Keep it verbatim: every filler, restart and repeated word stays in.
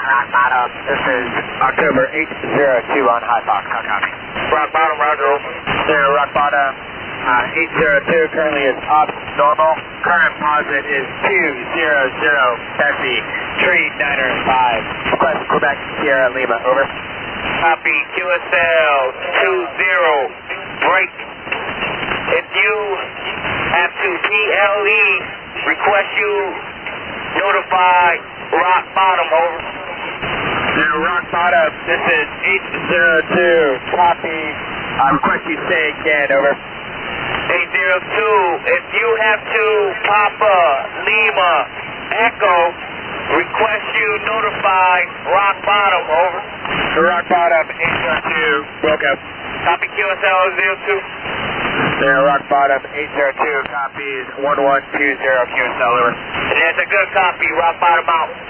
Rock Bottom. This is October eight zero two on High Fox. How copy? Rock Bottom, roger, over. Zero Rock Bottom. Uh, eight zero two currently is up normal. Current posit is two zero zero. Taxi, tree niner five. Request Quebec Sierra Lima, over. Copy, Q S L two zero, break. If you have to P L E, request you notify Rock Bottom, over. Zero Rock Bottom, this is eight zero two. Copy. I request you say again, over. eight zero two, if you have to Papa Lima Echo, request you notify Rock Bottom, over. Rock Bottom, eight zero two, broke up. Copy, Q S L zero two. Zero Rock Bottom, eight zero two, copies one one two zero, Q S L, over. That's a good copy, Rock Bottom out.